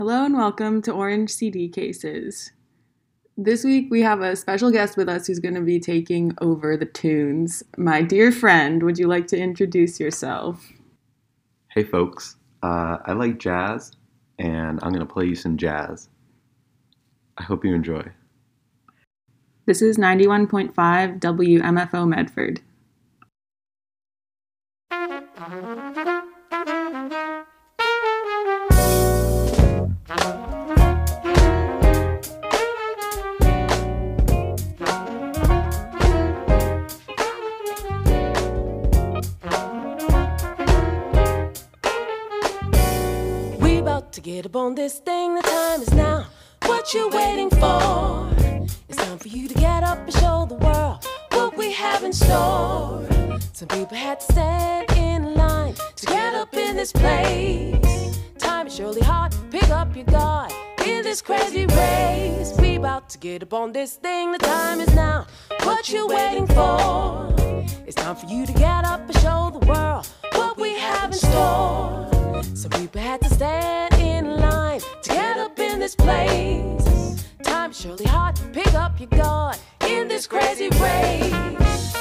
Hello and welcome to Orange CD Cases. This week we have a special guest with us who's going to be taking over the tunes. My dear friend, would you like to introduce yourself? Hey folks, I like jazz and I'm going to play you some jazz. I hope you enjoy. This is 91.5 WMFO Medford. To get up on this thing, the time is now. What you waiting for? It's time for you to get up and show the world what we have in store. Some people had to stand in line to get up in this place. Time is surely hard, pick up your guard in this crazy race. We about to get up on this thing, the time is now. What you waiting for? It's time for you to get up and show the world what we have in store. Some people had to stand in line to get up in this place. Time is surely hard, pick up your guard in this crazy race.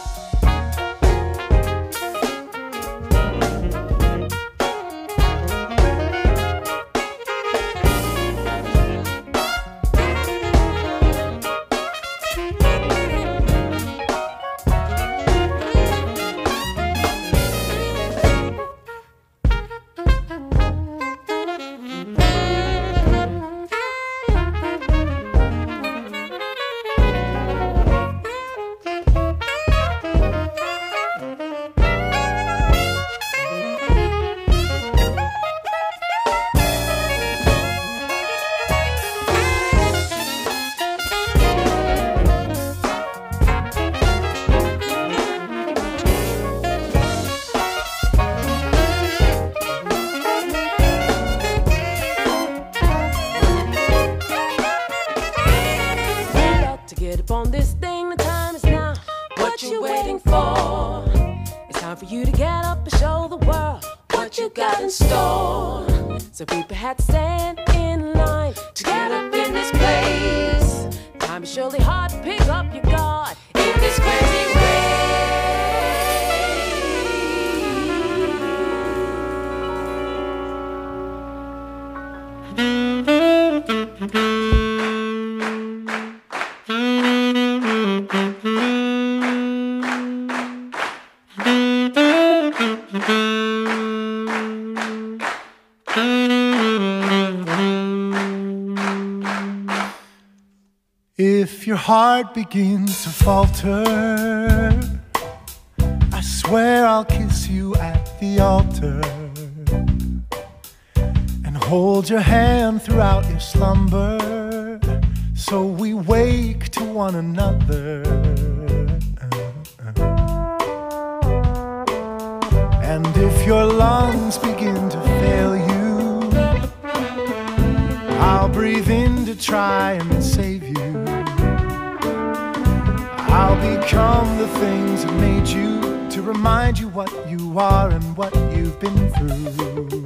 On this thing, the time is now. What you waiting for? It's time for you to get up and show the world what you got in store. Some people had to stand in line to get up in this place. Time is surely hard, pick up your guard in this crazy way. If your heart begins to falter, I swear I'll kiss you at the altar and hold your hand throughout your slumber, so we wake to one another. And if your lungs begin to fail you, I'll breathe in to try and save you. I'll become the things that made you, to remind you what you are and what you've been through.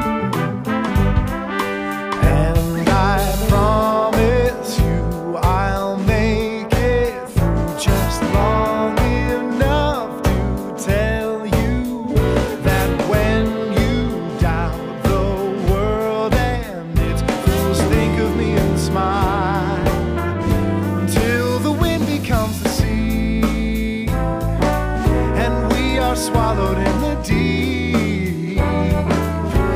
And I promise you I'll make it through just long enough to tell you that when you doubt the world and its fools think of me and smile, until the wind becomes the sea and we are swallowed in the deep.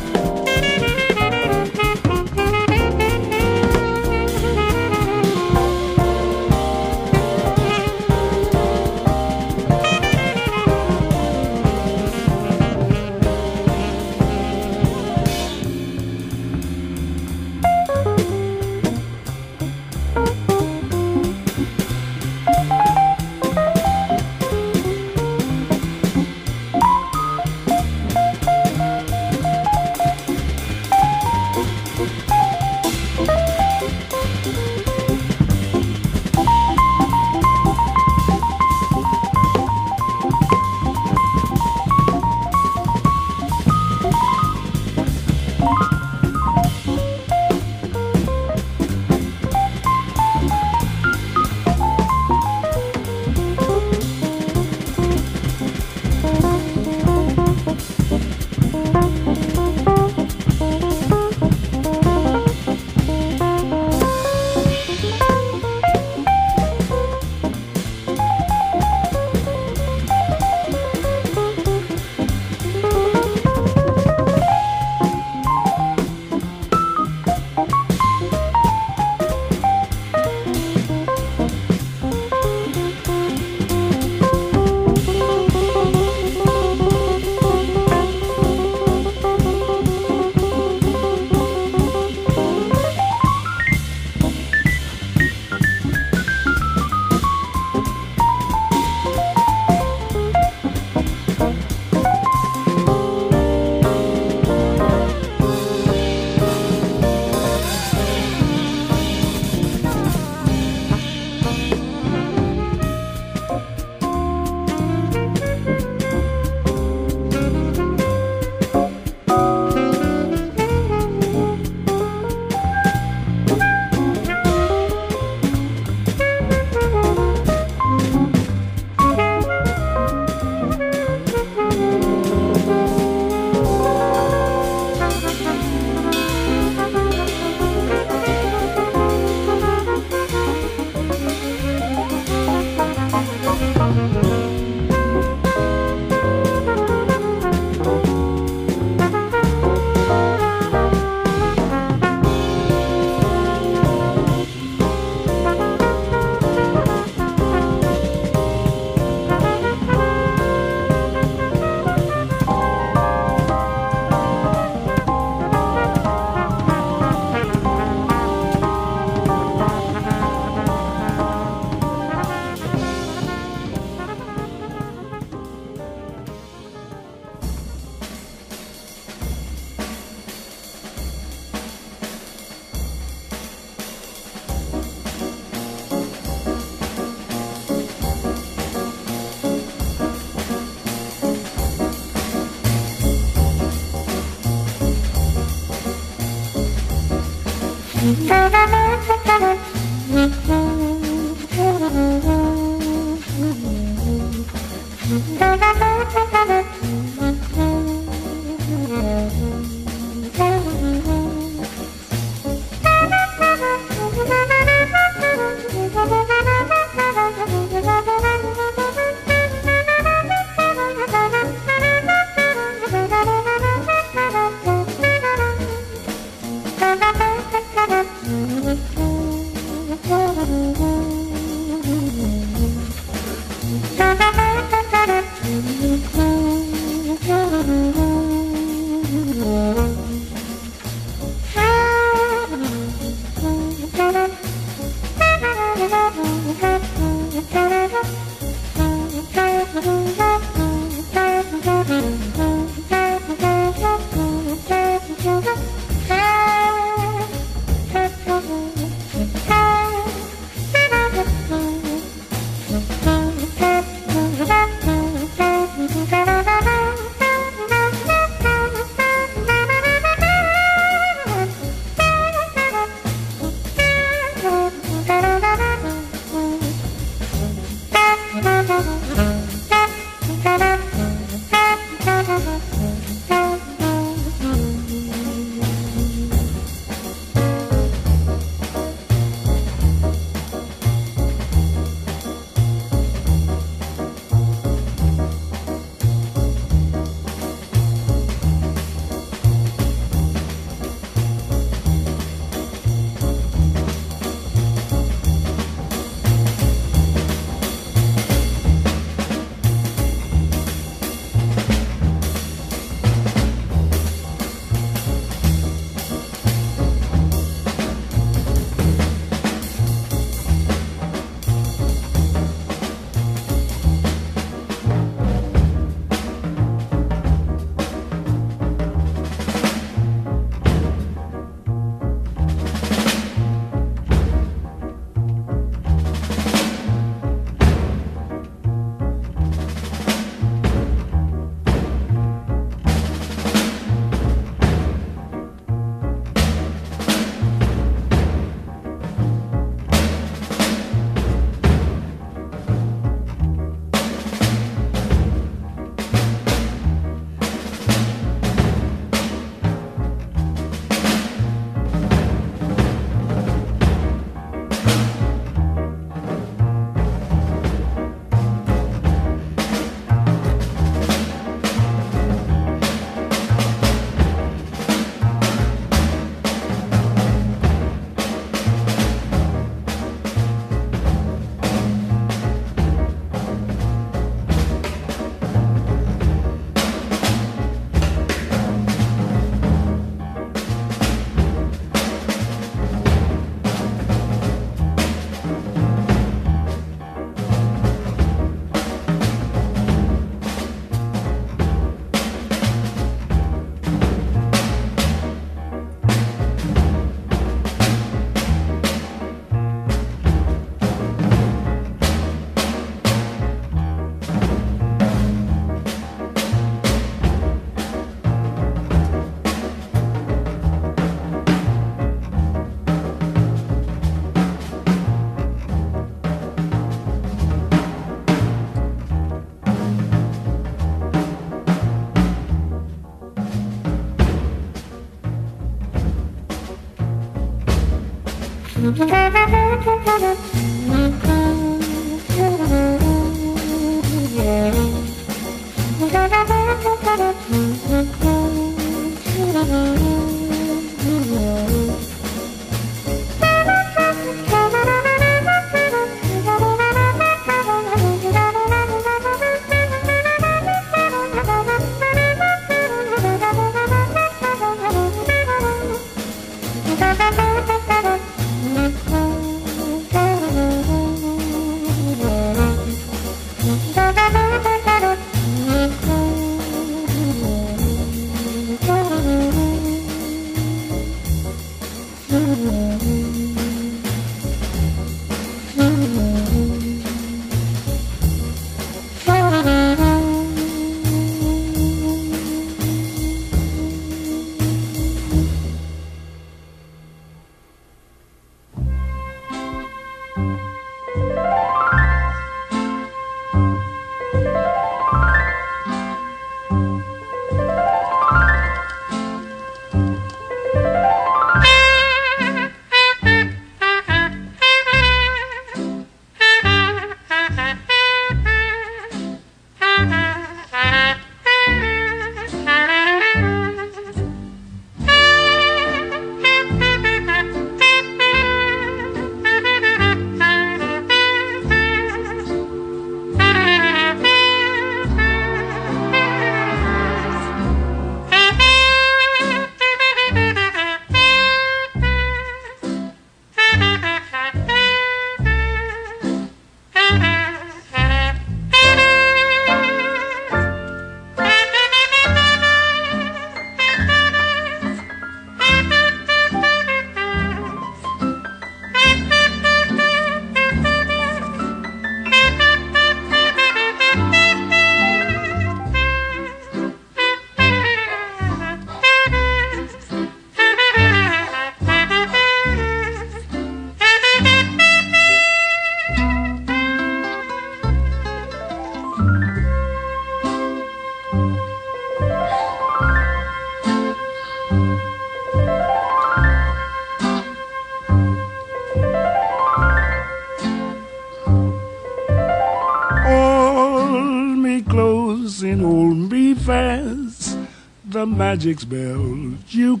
The magic spell you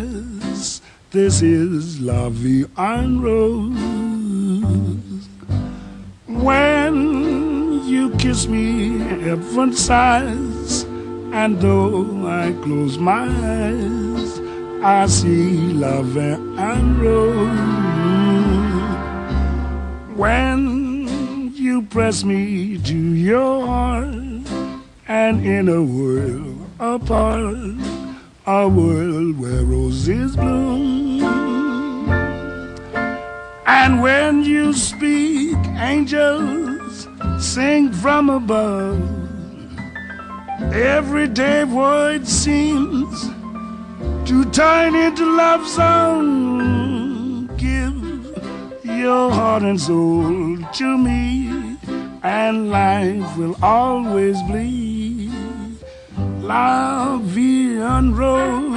cast. This is La Vie en Rose. When you kiss me, heaven sighs, and though I close my eyes, I see La Vie en Rose. When you press me to your heart, and in a world apart, a world where roses bloom. And when you speak, angels sing from above. Everyday void seems to turn into love song. Give your heart and soul to me, and life will always bleed. La Vie en Rose.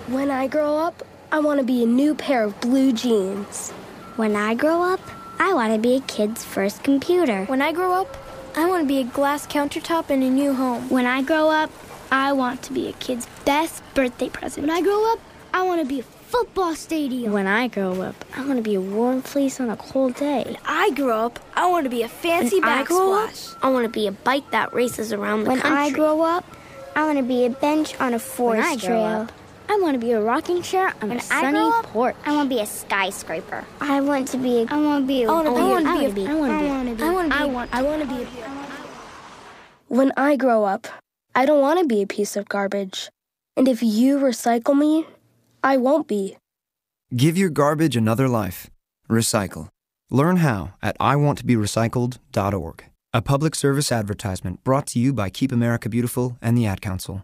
When I grow up, I want to be a new pair of blue jeans. When I grow up, I want to be a kid's first computer. When I grow up, I want to be a glass countertop in a new home. When I grow up, I want to be a kid's best birthday present. When I grow up, I want to be a football stadium. When I grow up, I want to be a warm fleece on a cold day. When I grow up, I want to be a fancy backsplash. I want to be a bike that races around the country. When I grow up, I want to be a bench on a forest trail. I want to be a rocking chair on a sunny porch. I want to be a skyscraper. I want to be When I grow up, I don't want to be a piece of garbage. And if you recycle me, I won't be. Give your garbage another life. Recycle. Learn how at iwanttoberecycled.org. A public service advertisement brought to you by Keep America Beautiful and the Ad Council.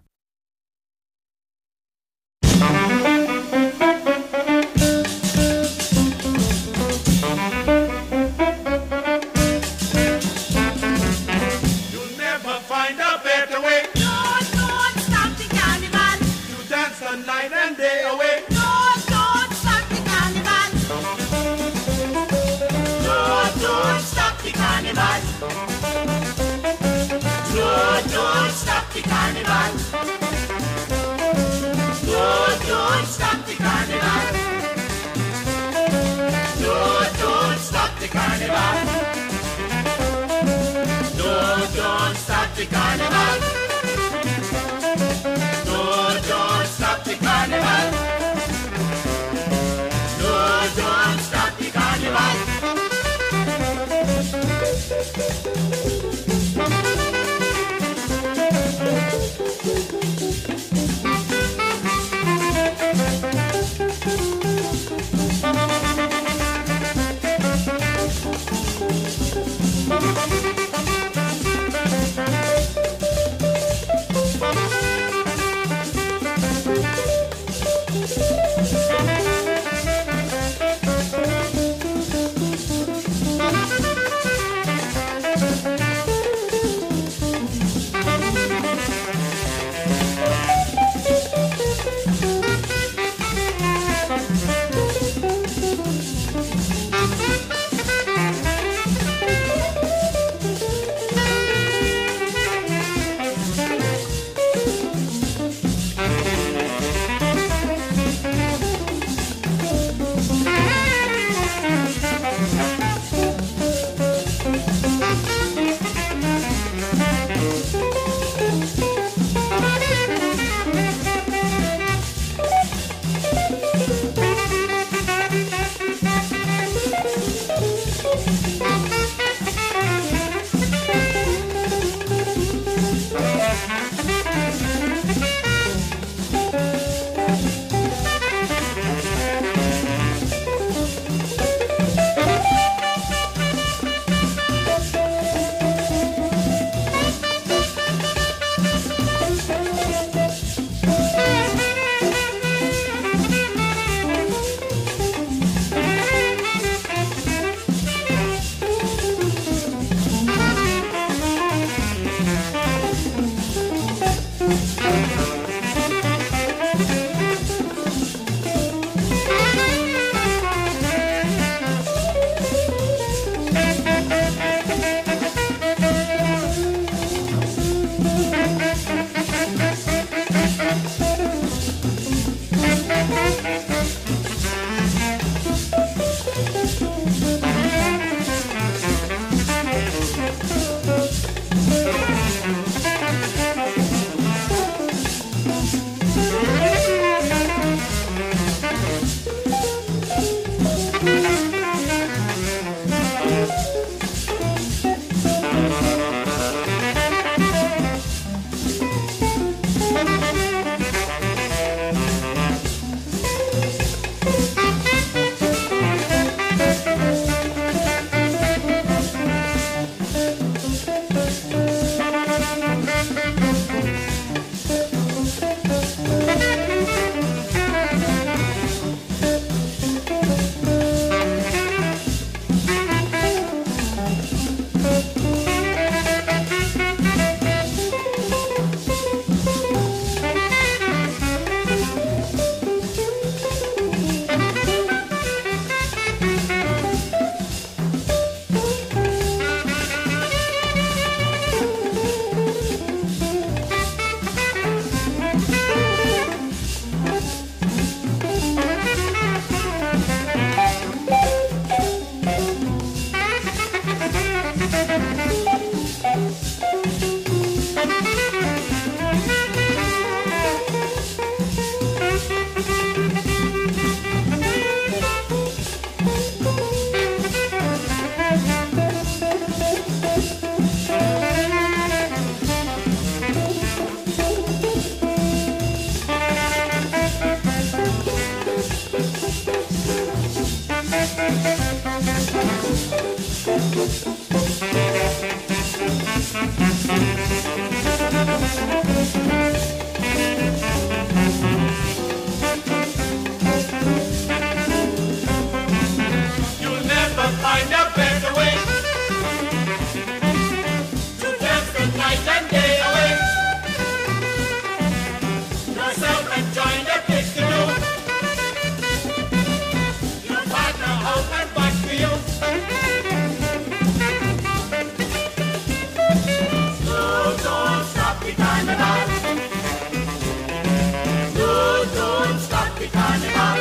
the carnival.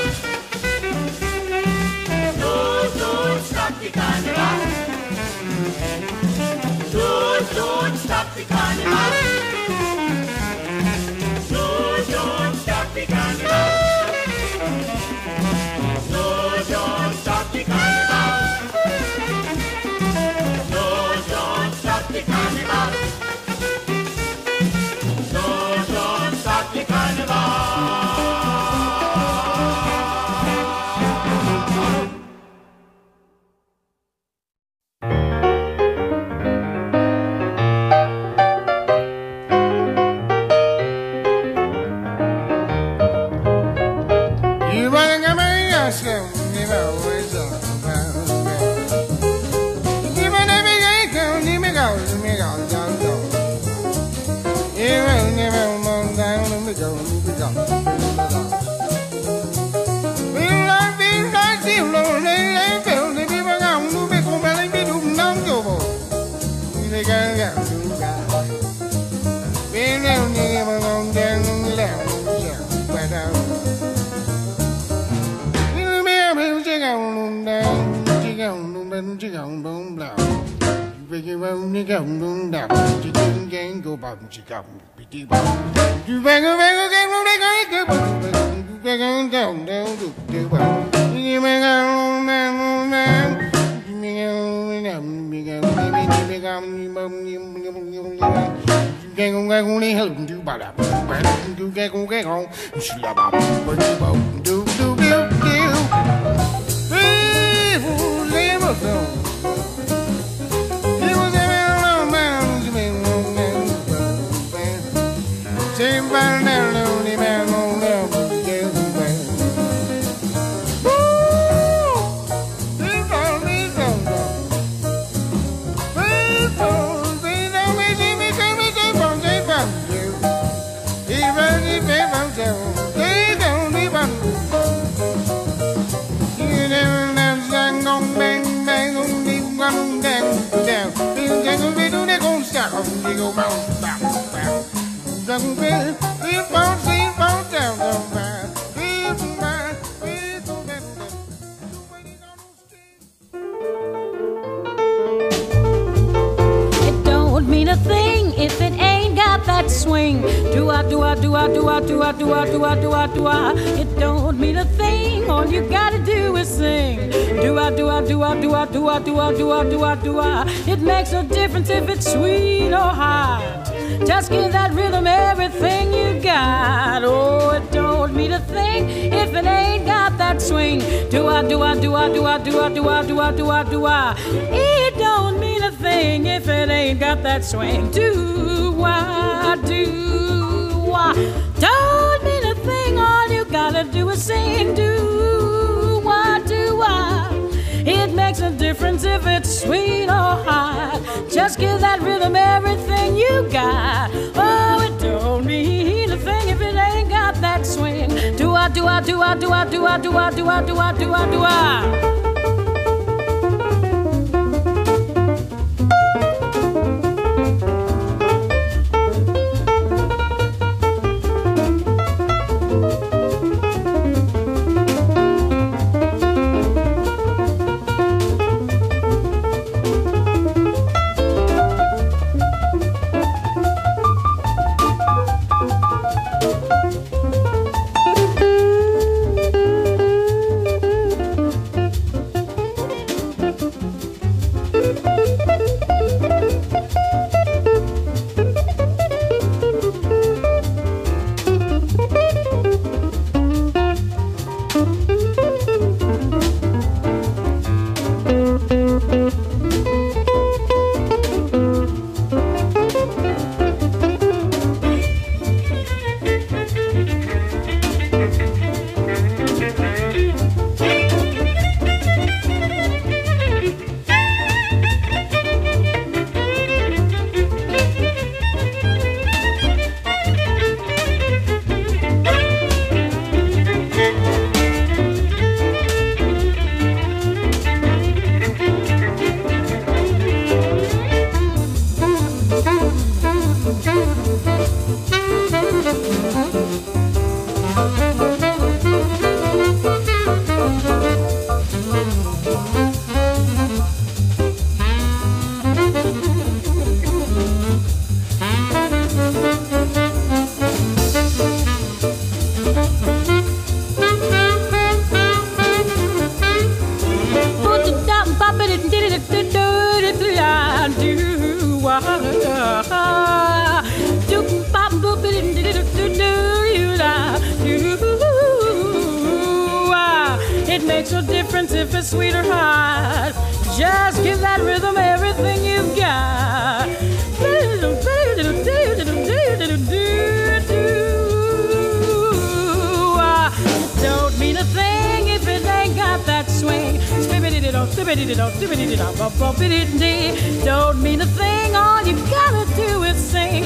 No, don't stop the carnival. No, don't stop the carnival. No, don't stop the carnival. No, don't stop the carnival. No, don't stop the carnival. No, don't stop the carnival. It don't mean a thing, all you gotta do is sing. It makes no difference if it's sweet or hot. Just give that rhythm everything you got. Oh, it don't mean a thing if it ain't got that swing. It don't mean a thing if it ain't got that swing. Don't mean a thing, all you gotta do is sing. It makes a difference if it's sweet or hot. Just give that rhythm everything you got. Oh, it don't mean a thing if it ain't got that swing. It makes no difference if it's sweet or hot. Just give that rhythm everything you've got. Don't mean a thing if it ain't got that swing. Don't mean a thing, all you gotta do is sing.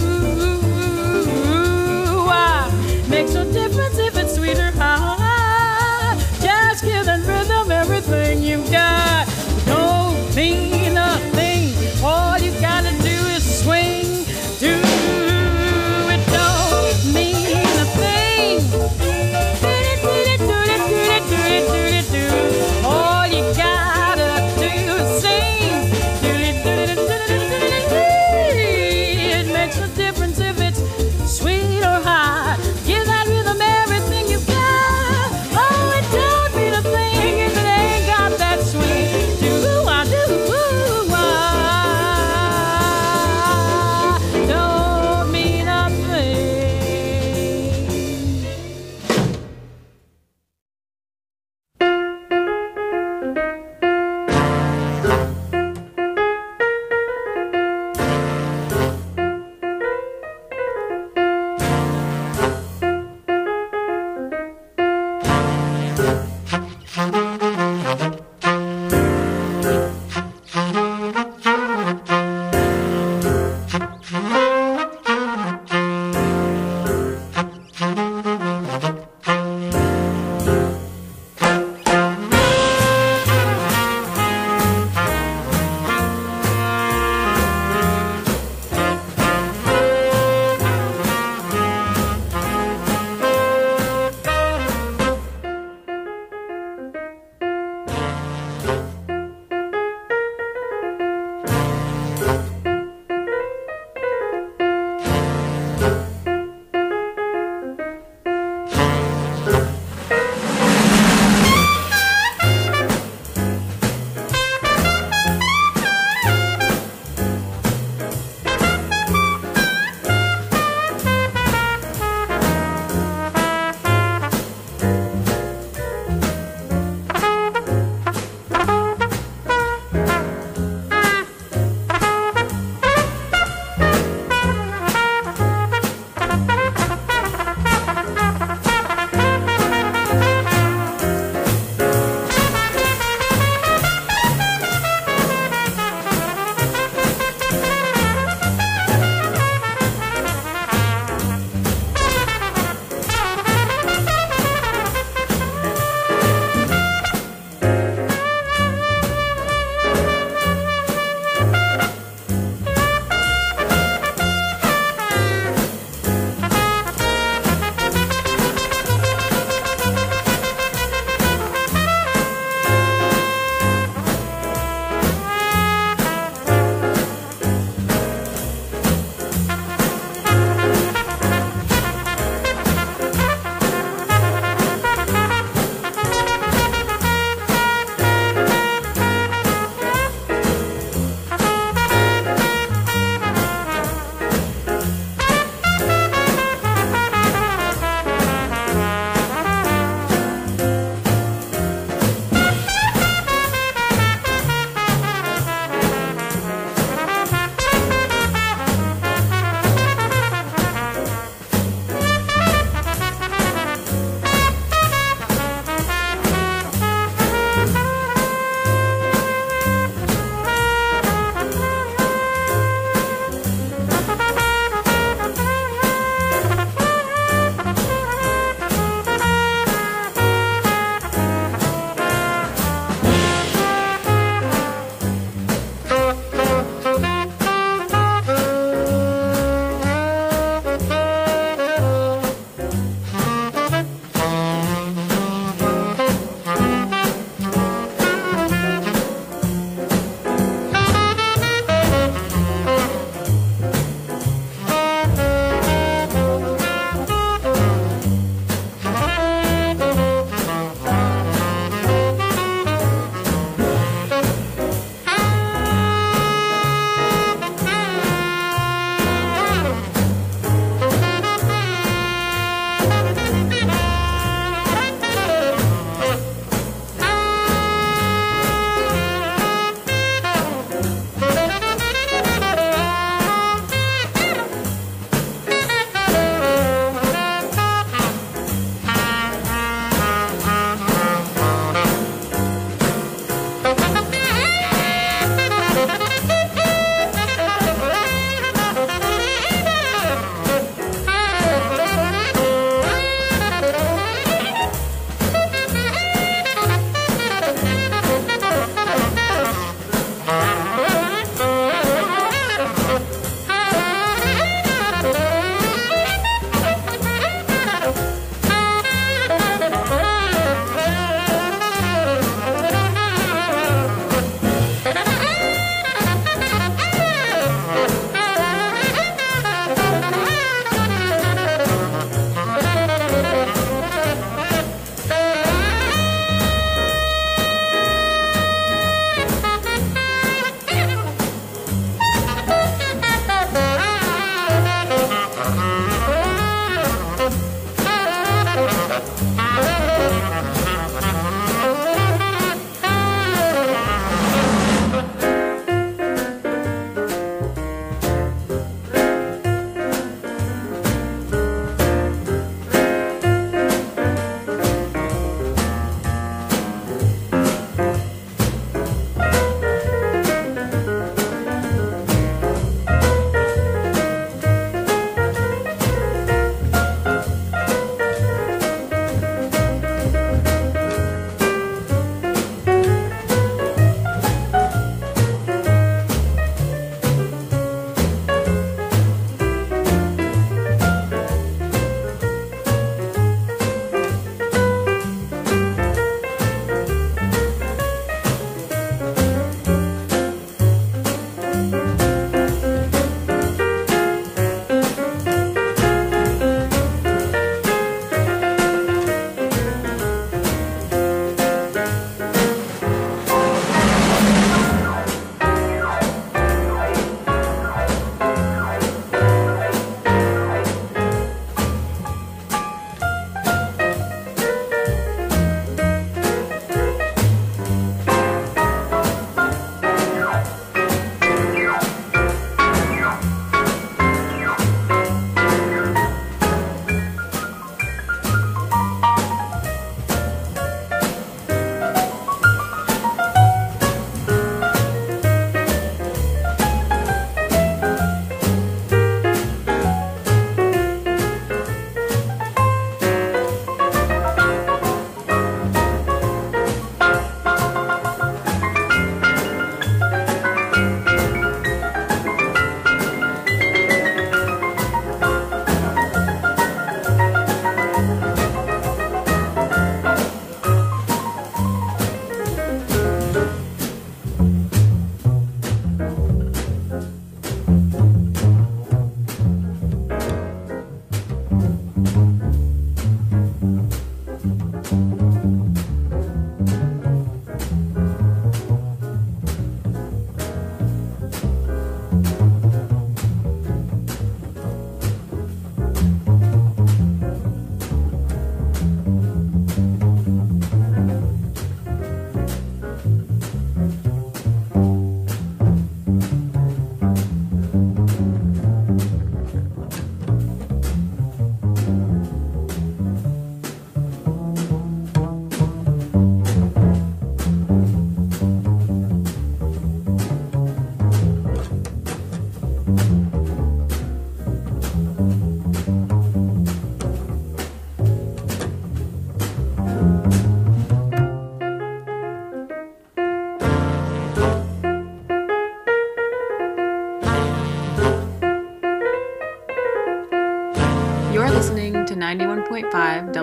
Makes no difference if it's sweet or hot. Just give that rhythm everything you got. Don't mean a thing, all you gotta do is swing. Do it, don't mean a thing. All you gotta do is sing. It makes no difference if it's sweet or hot. Give that rhythm everything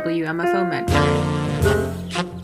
WMFO Medford.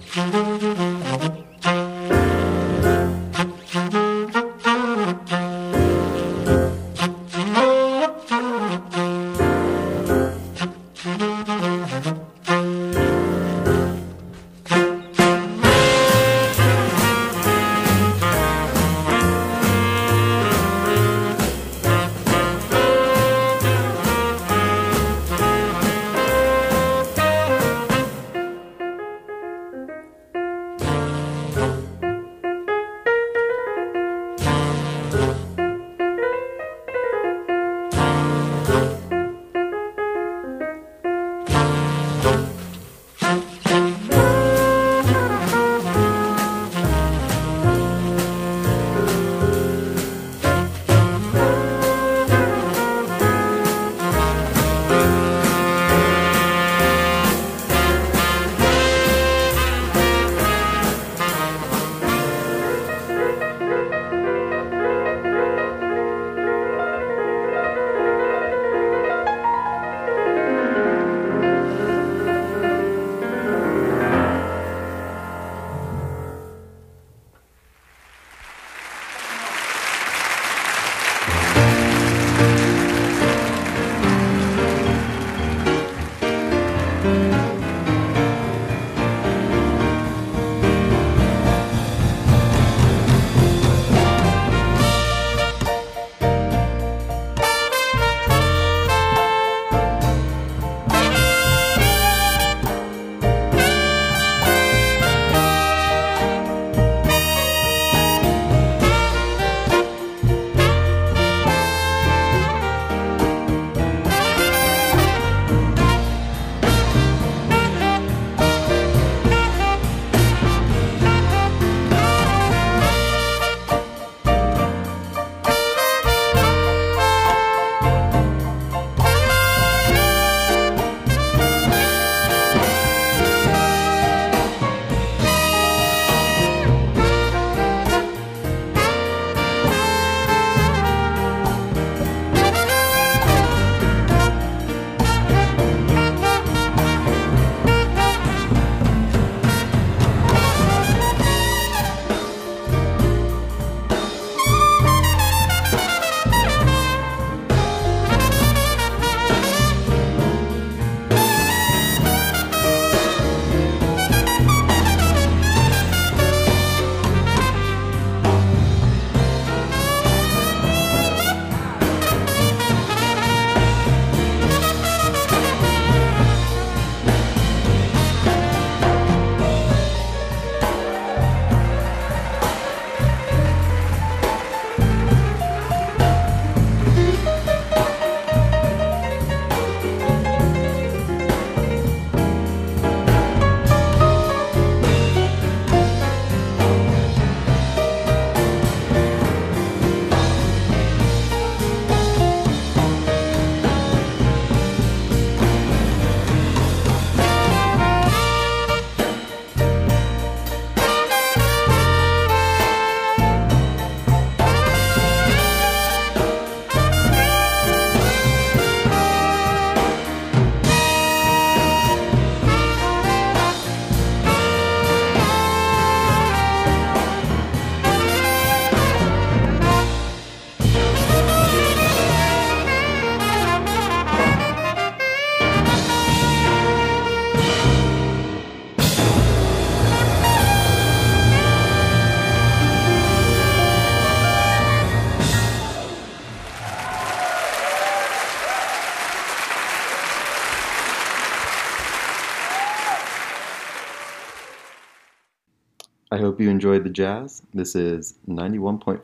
I hope you enjoyed the jazz. This is 91.5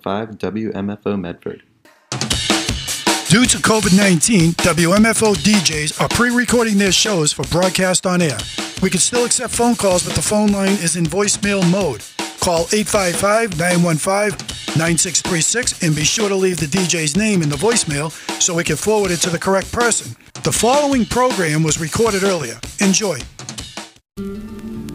WMFO Medford. Due to COVID-19, WMFO DJs are pre-recording their shows for broadcast on air. We can still accept phone calls, but the phone line is in voicemail mode. Call 855-915-9636 and be sure to leave the DJ's name in the voicemail so we can forward it to the correct person. The following program was recorded earlier. Enjoy.